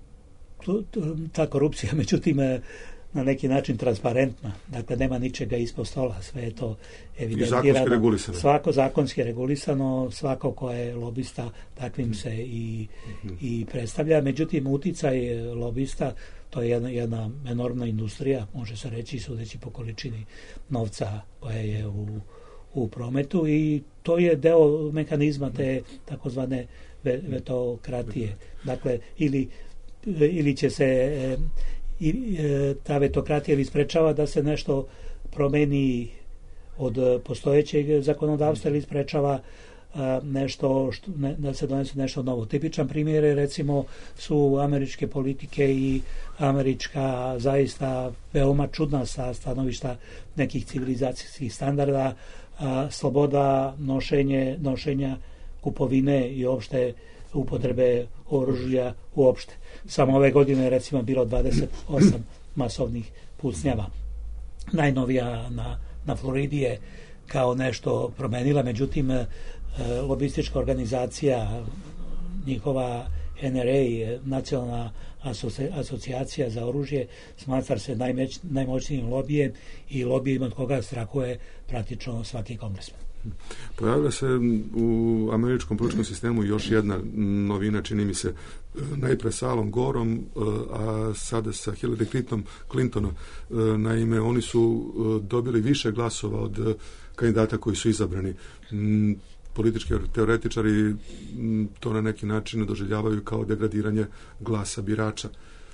ta korupcija, međutim, na neki način transparentna. Dakle, nema ničega ispod stola, sve je to evidentirano. I zakonski regulisano. Svako zakonski regulisano, svako ko je lobista, takvim se i, i predstavlja. Međutim, uticaj lobista, to je jedna, jedna enormna industrija, može se reći, sudeći po količini novca koja je u, u prometu, i to je deo mehanizma te takozvane vetokratije. Dakle, ili, ili će se i ta vetokratija ili sprečava da se nešto promeni od postojećeg zakonodavstva ili sprečava nešto što, ne, da se donese nešto novo. Tipičan primjer je, recimo, su američke politike i američka zaista veoma čudna sa stanovišta nekih civilizacijskih standarda, a, sloboda nošenje, nošenja, kupovine i uopšte upotrebe oružja uopšte. Samo ove godine je, recimo, bilo dvadeset osam masovnih pucnjava. Najnovija na, na Floridi je kao nešto promenila, međutim, lobistička organizacija, njihova N R A, Nacionalna asocijacija za oružje, smatra se najmeć, najmoćnijim lobijem i lobijem od koga strahuje praktično svaki kongresmen. Pojavila se u američkom političkom sistemu još jedna novina, čini mi se, najpre sa Alom Gorom, a sada sa Hillary Clintonom. Naime, oni su dobili više glasova od kandidata koji su izabrani. Politički teoretičari to na neki način doživljavaju kao degradiranje glasa birača.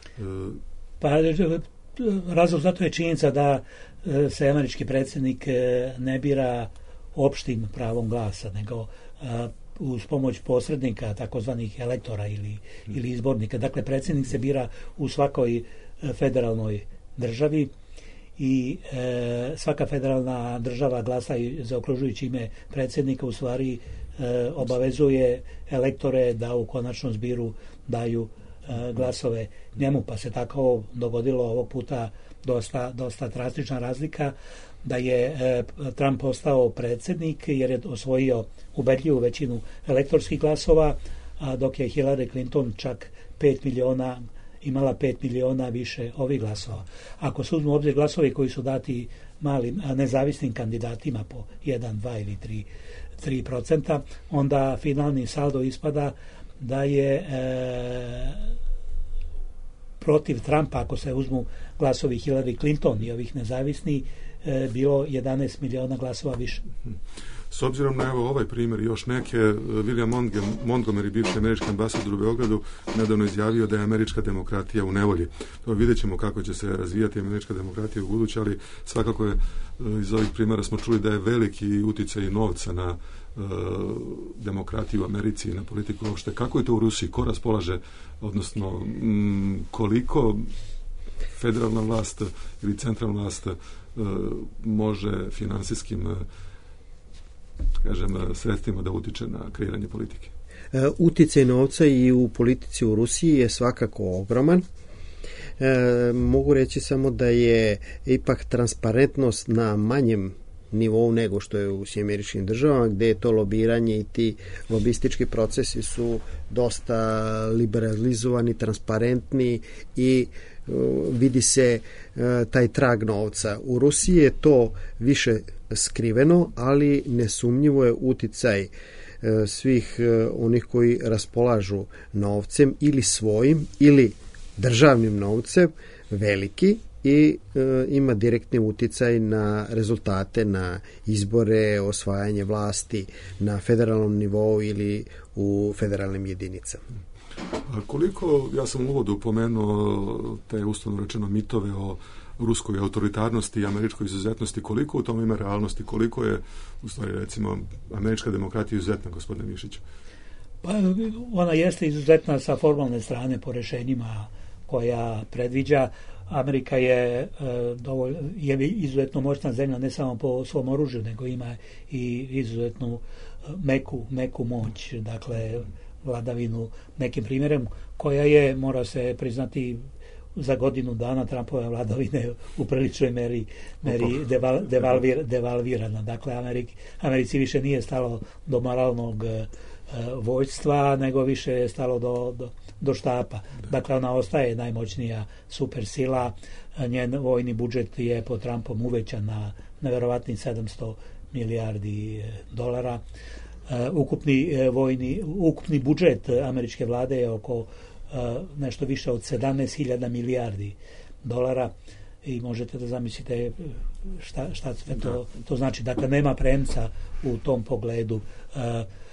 Pa razlog zato je činjenica da se američki predsjednik ne bira opštim pravom glasa, nego a, uz pomoć posrednika, takozvanih elektora ili, ili izbornika. Dakle, predsjednik se bira u svakoj federalnoj državi i e, svaka federalna država glasa i zaokružujući ime predsjednika u stvari e, obavezuje elektore da u konačnom zbiru daju e, glasove njemu, pa se tako dogodilo ovog puta dosta, dosta drastična razlika da je e, Trump postao predsjednik jer je osvojio ubedljivu većinu elektorskih glasova, a dok je Hillary Clinton čak pet miliona imala pet miliona više ovih glasova. Ako se uzmu obzir glasovi koji su dati malim nezavisnim kandidatima po jedan, dva ili tri procenta, onda finalni saldo ispada da je e, protiv Trumpa, ako se uzmu glasovi Hillary Clinton i ovih nezavisnih, e, bilo jedanaest miliona glasova više. S obzirom na evo ovaj primjer i još neke, William Montgomery, bivši američki ambasador u Beogradu, nedavno izjavio da je američka demokratija u nevolji. To vidjet ćemo kako će se razvijati američka demokratija u buduće, ali svakako je, iz ovih primjera smo čuli da je veliki utjecaj novca na uh, demokratiju u Americi i na politiku uopšte. Kako je to u Rusiji? Ko raspolaže, odnosno m, koliko federalna vlast ili centralna vlast uh, može finansijskim uh, kažem, sredstvima da utiče na kreiranje politike? E, uticaj novca i u politici u Rusiji je svakako ogroman. E, mogu reći samo da je ipak transparentnost na manjem nivou nego što je u Sjedinjenim Državama, gde je to lobiranje i ti lobistički procesi su dosta liberalizovani, transparentni i vidi se taj trag novca. U Rusiji je to više skriveno, ali nesumnjivo je uticaj svih onih koji raspolažu novcem ili svojim ili državnim novcem veliki i e, ima direktni uticaj na rezultate, na izbore, osvajanje vlasti na federalnom nivou ili u federalnim jedinicama. A koliko, ja sam u uvodu upomenuo te uslovno rečeno mitove o ruskoj autoritarnosti i američkoj izuzetnosti, koliko u tom ima realnosti, koliko je u stvari recimo američka demokratija izuzetna, gospodine Mišiću? Pa ona jeste izuzetna sa formalne strane po rešenjima koja predviđa. Amerika je, dovolj, je izuzetno moćna zemlja ne samo po svom oružju, nego ima i izuzetnu meku, meku moć. Dakle, vladavinu nekim primjerem, koja je, mora se priznati, za godinu dana Trumpove vladavine u priličnoj meri, meri deval, devalvir, devalvirana. Dakle, Ameriki, Americi više nije stalo do moralnog e, vojstva, nego više je stalo do, do, do štapa. Dakle, ona ostaje najmoćnija supersila. Njen vojni budžet je po Trumpom uvećan na neverovatnih sedamsto milijardi dolara. Uh, ukupni uh, vojni, ukupni budžet američke vlade je oko uh, nešto više od sedamnaest hiljada milijardi dolara i možete da zamislite šta, šta sve to, to znači. Dakle, nema premca u tom pogledu. Uh,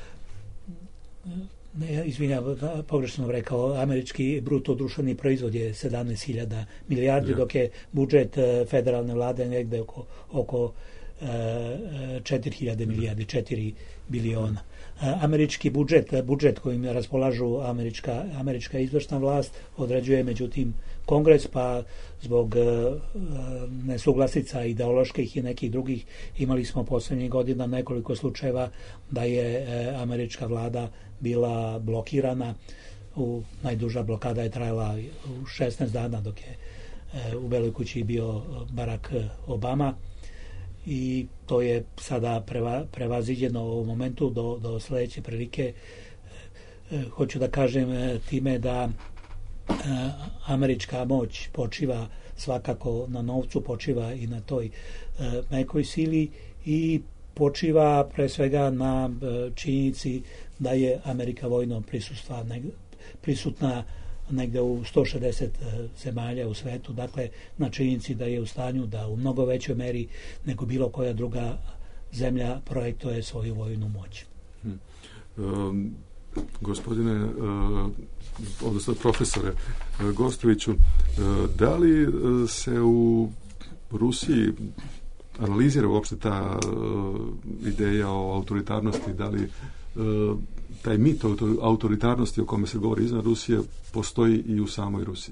ne, izvinjam, pogrešno sam rekao, američki bruto društveni proizvod je sedamnaest hiljada milijardi, ja. Dok je budžet uh, federalne vlade negde oko, oko četiri hiljade milijardi, četiri biliona. Američki budžet, budžet kojim raspolažu američka, američka izvršna vlast određuje međutim Kongres, pa zbog nesuglasica ideoloških i nekih drugih imali smo posljednjih godina nekoliko slučajeva da je američka vlada bila blokirana. U, najduža blokada je trajala u šesnaest dana dok je u Beloj kući bio Barack Obama. I to je sada preva, prevaziđeno u ovom momentu do, do sljedeće prilike. E, hoću da kažem e, time da e, američka moć počiva svakako na novcu, počiva i na toj e, mekoj sili i počiva pre svega na e, činjenici da je Amerika vojno prisustva, ne, prisutna negde u sto šezdeset zemalja u svetu, dakle na činjenici da je u stanju da u mnogo većoj meri nego bilo koja druga zemlja projektuje svoju vojnu moć. Hmm. Um, gospodine, uh, odnosno profesore uh, Gostoviću, uh, da li uh, se u Rusiji analizira uopšte ta uh, ideja o autoritarnosti, da li uh, taj mit o autoritarnosti o kome se govori iznad Rusije postoji i u samoj Rusiji?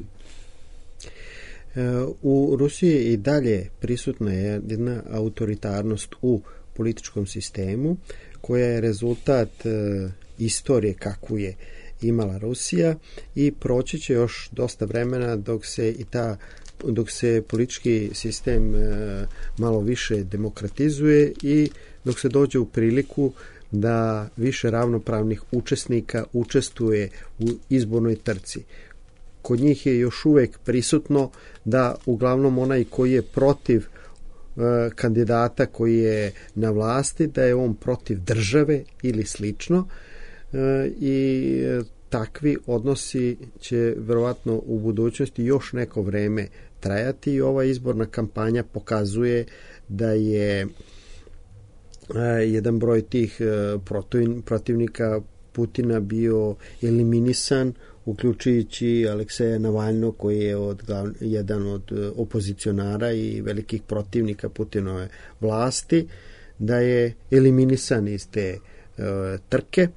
U Rusiji i dalje prisutna je jedna autoritarnost u političkom sistemu koja je rezultat istorije kakvu je imala Rusija i proći će još dosta vremena dok se i ta dok se politički sistem malo više demokratizuje i dok se dođe u priliku da više ravnopravnih učesnika učestvuje u izbornoj trci. Kod njih je još uvijek prisutno da uglavnom onaj koji je protiv e, kandidata koji je na vlasti, da je on protiv države ili slično e, i takvi odnosi će verovatno u budućnosti još neko vreme trajati i ova izborna kampanja pokazuje da je jedan broj tih protivnika Putina bio eliminisan, uključujući Alekseja Navalnog koji je od, jedan od opozicionara i velikih protivnika Putinove vlasti, da je eliminisan iz te uh, trke,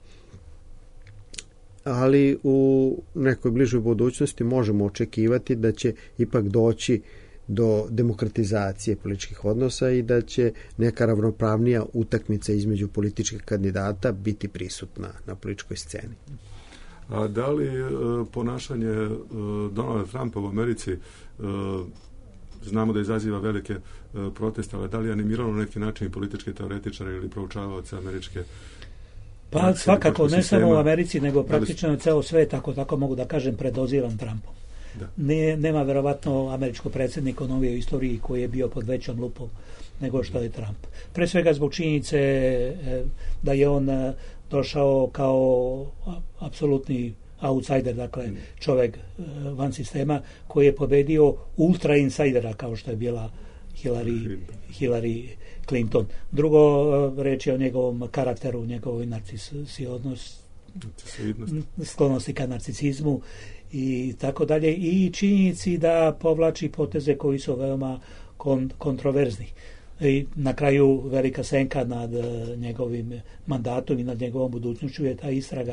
ali u nekoj bližoj budućnosti možemo očekivati da će ipak doći do demokratizacije političkih odnosa i da će neka ravnopravnija utakmica između političkih kandidata biti prisutna na političkoj sceni. A da li e, ponašanje e, Donalda Trumpa u Americi, e, znamo da izaziva velike e, proteste, ali da li je animiralo na neki način političke teoretičare ili proučavaoce američke? Pa svakako, ne samo u Americi, nego praktično ceo svet, ako tako mogu da kažem, predoziran Trumpom. Ne, nema verovatno američko predsjednika u novijoj istoriji koji je bio pod većom lupom nego što je Trump. Pre svega zbog činjenice da je on došao kao apsolutni outsider, dakle čovjek van sistema koji je pobedio ultra insidera kao što je bila Hillary, Hillary Clinton. Drugo, reč je o njegovom karakteru, njegovoj narcisiznosti, sklonosti ka narcisizmu i tako dalje, i činjenici da povlači poteze koji su veoma kon, kontroverzni. I na kraju velika senka nad njegovim mandatom i nad njegovom budućnošću je ta istraga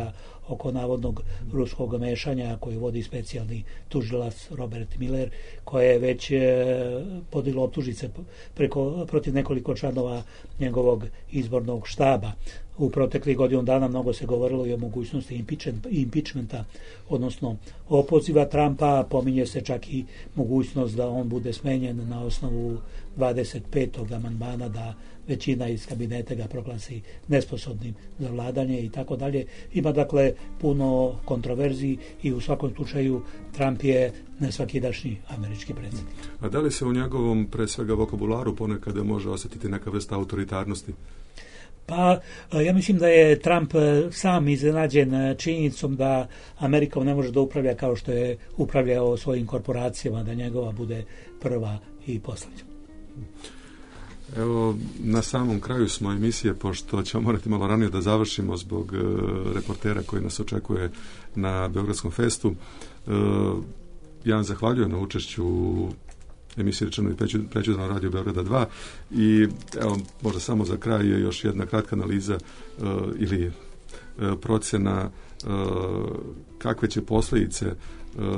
oko navodnog ruskog mešanja koji vodi specijalni tužilac Robert Miller, koje je već podiglo optužnice preko, protiv nekoliko članova njegovog izbornog štaba. U proteklih godinu dana mnogo se govorilo i o mogućnosti impeachmenta, odnosno opoziva Trumpa. Pominje se čak i mogućnost da on bude smenjen na osnovu dvadeset petog amandmana, da većina iz kabineta ga proglasi nesposobnim za vladanje i tako dalje. Ima dakle puno kontroverziji i u svakom slučaju Trump je nesvakidašnji američki predsjednik. A da li se u njegovom, pre svega, vokabularu ponekada može osjetiti neka vrsta autoritarnosti? Pa ja mislim da je Trump sam iznenađen činjenicom da Amerikom ne može da upravlja kao što je upravljao svojim korporacijama, da njegova bude prva i poslednja. Evo, na samom kraju smo emisije, pošto ćemo morati malo ranije da završimo zbog e, reportera koji nas očekuje na Beogradskom festu. E, ja vam zahvaljujem na učešću u emisiji Rečeno i prećutno na Radio Beograda dva i evo, možda samo za kraj je još jedna kratka analiza e, ili e, procjena e, kakve će posljedice e,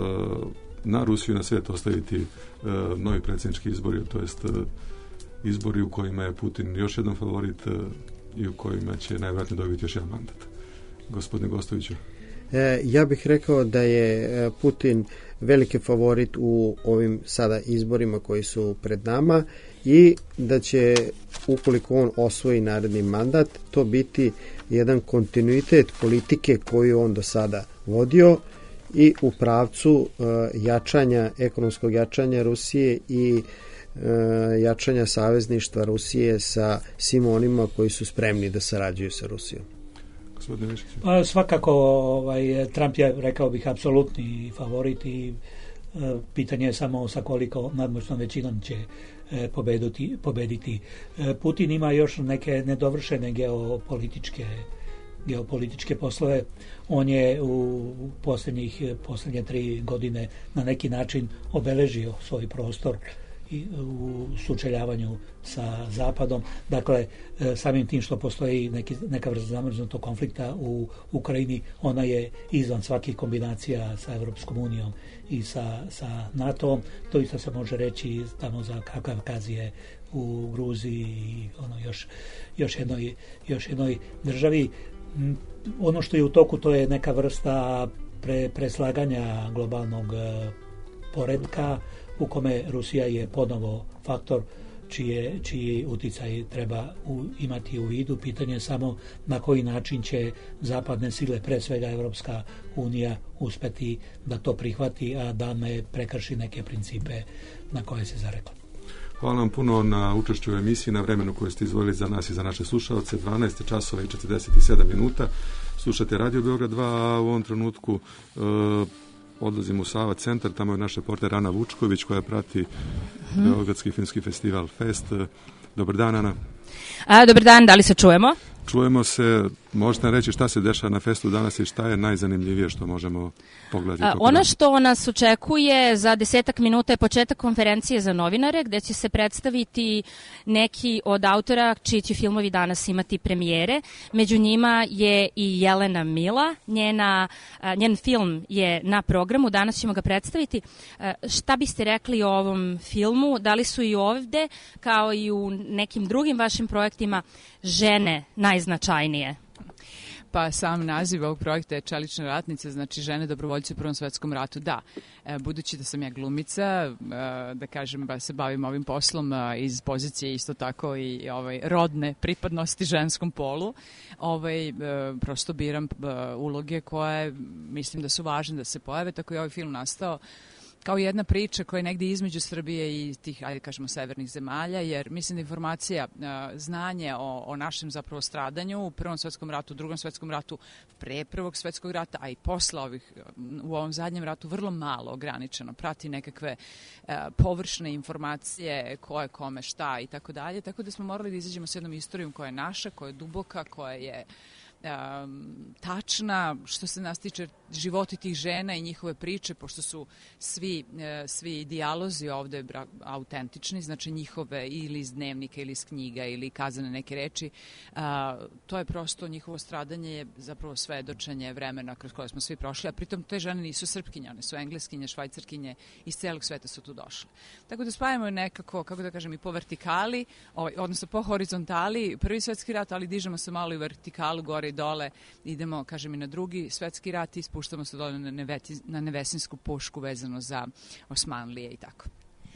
na Rusiju i na svijet ostaviti e, novi predsjednički izbori, to jest e, izbori u kojima je Putin još jedan favorit e, i u kojima će najvjerojatnije dobiti još jedan mandat. Gospodine Gostoviću. E, ja bih rekao da je Putin veliki favorit u ovim sada izborima koji su pred nama i da će, ukoliko on osvoji naredni mandat, to biti jedan kontinuitet politike koju on do sada vodio i u pravcu e, jačanja, ekonomskog jačanja Rusije i e, jačanja savezništva Rusije sa svim onima koji su spremni da sarađuju sa Rusijom. Pa, svakako ovaj, Trump je, rekao bih, apsolutni favorit i e, pitanje je samo sa koliko nadmoćnom većinom će e, pobediti, pobediti. E, Putin ima još neke nedovršene geopolitičke geopolitičke poslove. On je u posljednjih, posljednje tri godine na neki način obeležio svoj prostor i u sučeljavanju sa Zapadom. Dakle, samim tim što postoji neki, neka vrsta zamrznutog konflikta u Ukrajini, ona je izvan svakih kombinacija sa Evropskom unijom i sa, sa NATO-om. To isto se može reći tamo za Kavkazije u Gruziji i ono još, još, jednoj, još jednoj državi. Ono što je u toku, to je neka vrsta pre, preslaganja globalnog poretka u kome Rusija je ponovo faktor čije, čiji uticaj treba u, imati u vidu. Pitanje je samo na koji način će zapadne sile, pre svega Evropska unija, uspeti da to prihvati, a da ne prekrši neke principe na koje se zarekla. Hvala vam puno na učešću u emisiji, na vremenu koje ste izvojili za nas i za naše slušalce. dvanaest časova i četrdeset sedam minuta. Slušate Radio Beograd dva, a u ovom trenutku e, odlazimo u Sava centar, tamo je naš reporter Ana Vučković koja prati hmm. Beogradski filmski festival Fest. Dobar dan, Ana. A, dobar dan, da li se čujemo? Čujemo se, možete reći šta se dešava na festu danas i šta je najzanimljivije što možemo pogledati? A, ono što nas očekuje za desetak minuta je početak konferencije za novinare gde će se predstaviti neki od autora čiji će filmovi danas imati premijere. Među njima je i Jelena Mila, njena, a, njen film je na programu, danas ćemo ga predstaviti. A, šta biste rekli o ovom filmu? Da li su i ovde, kao i u nekim drugim vašim projektima, žene najznačajnije? Pa sam naziv ovog projekta je Čelične ratnice, znači žene dobrovoljce u Prvom svetskom ratu. Da, budući da sam ja glumica, da kažem, se bavim ovim poslom iz pozicije isto tako i ovaj, rodne pripadnosti ženskom polu, ovaj, prosto biram uloge koje mislim da su važne da se pojave, tako i ovaj film nastao kao jedna priča koja je negdje između Srbije i tih, ajde kažemo, severnih zemalja, jer mislim da informacija, znanje o, o našem zapravo stradanju u Prvom svetskom ratu, u Drugom svetskom ratu, pre Prvog svetskog rata, a i posle ovih, u ovom zadnjem ratu, vrlo malo ograničeno, prati nekakve uh, površne informacije, ko je kome šta i tako dalje, tako da smo morali da izađemo s jednom istorijom koja je naša, koja je duboka, koja je um, tačna što se nas tiče životi tih žena i njihove priče, pošto su svi, uh, svi dijalozi ovde autentični, znači njihove ili iz dnevnika ili iz knjiga ili kazane neke reči, uh, to je prosto njihovo stradanje je zapravo svedočenje vremena kroz koje smo svi prošli, a pritom te žene nisu srpkinje, one su engleskinje, švajcarkinje, iz celog sveta su tu došle. Tako da spajamo nekako, kako da kažem, i po vertikali, ovaj, odnosno po horizontali, prvi svetski rat, ali dižemo se malo i vertikalu, gore i dole, idemo, kažem, i na drugi svetski rat i spuštamo se dole na, neveti, na Nevesinsku pušku vezano za Osmanlije i tako.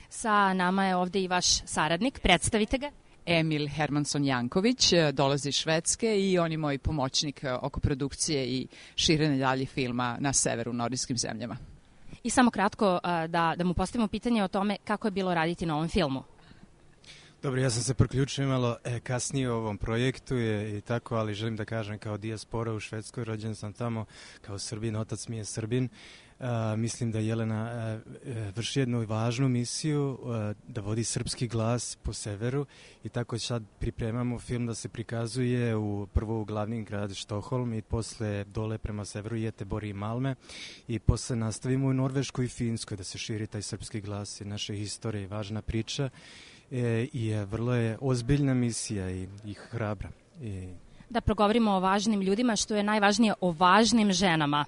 Sa nama je ovde i vaš saradnik, predstavite ga. Emil Hermansson Janković, dolazi iz Švedske i on je moj pomoćnik oko produkcije i širenja dalje filma na severu, u nordijskim zemljama. I samo kratko da, da mu postavimo pitanje o tome kako je bilo raditi na ovom filmu. Dobro, ja sam se priključio malo e, kasnije u ovom projektu je, i tako, ali želim da kažem kao dijaspora u Švedskoj, rođen sam tamo kao Srbin, otac mi je Srbin. A, mislim da Jelena a, vrši jednu važnu misiju a, da vodi srpski glas po severu i tako sad pripremamo film da se prikazuje u prvo u glavni grad Štokholm i posle dole prema severu Göteborg i Malme i posle nastavimo u Norveškoj i Finskoj da se širi taj srpski glas i naše historije, važna priča. E, i je, vrlo je ozbiljna misija i, i hrabra. I... Da progovorimo o važnim ljudima, što je najvažnije o važnim ženama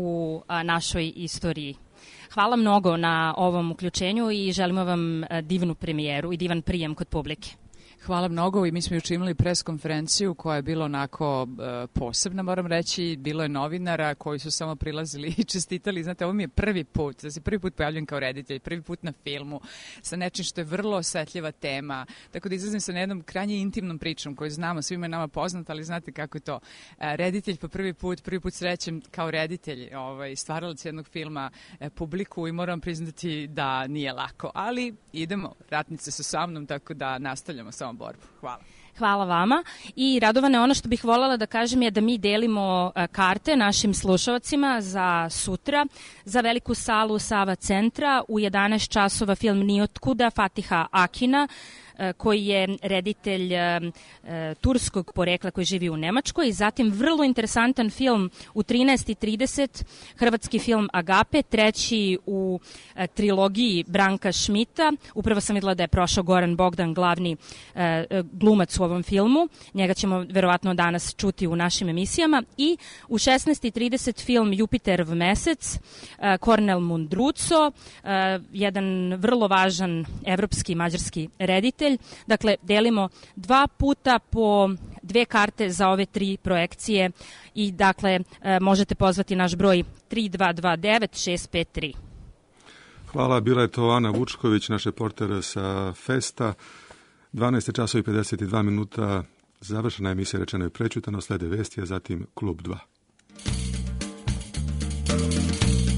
u a, našoj istoriji. Hvala mnogo na ovom uključenju i želimo vam a, divnu premijeru i divan prijem kod publike. Hvala mnogo i mi smo juče imali pres konferenciju koja je bila onako e, posebna, moram reći, bilo je novinara koji su samo prilazili i čestitali, znate, ovo mi je prvi put, da se prvi put pojavljam kao reditelj, prvi put na filmu, sa nečim što je vrlo osetljiva tema, tako da izlazim sa jednom krajnje intimnom pričom koju znamo, svima je nama poznata, ali znate kako je to, e, reditelj po prvi put, prvi put srećem kao reditelj, ovaj, stvaralac jednog filma, e, publiku i moram priznati da nije lako, ali idemo, ratnice su sa mnom, tako da nastavljamo samo borbu. Hvala. Hvala vama i Radovane, ono što bih voljela da kažem je da mi delimo karte našim slušalcima za sutra, za veliku salu Sava centra u jedanaest časova film Nijotkuda Fatiha Akina, koji je reditelj e, turskog porekla koji živi u Nemačkoj i zatim vrlo interesantan film u trinaest i trideset, hrvatski film Agape, treći u e, trilogiji Branka Šmita. Upravo sam videla da je prošao Goran Bogdan, glavni e, glumac u ovom filmu. Njega ćemo verovatno danas čuti u našim emisijama. I u šesnaest i trideset film Jupiterov mesec, e, Kornel Mundruco, e, jedan vrlo važan evropski mađarski reditelj. Dakle, delimo dva puta po dve karte za ove tri projekcije i dakle možete pozvati naš broj tri dva dva devet šest pet tri. Hvala, bila je to Ana Vučković, naš reporter sa Festa. dvanaest časova i pedeset dva minuta, završena emisija Rečeno i prećutano, slede vesti, a zatim Klub dva.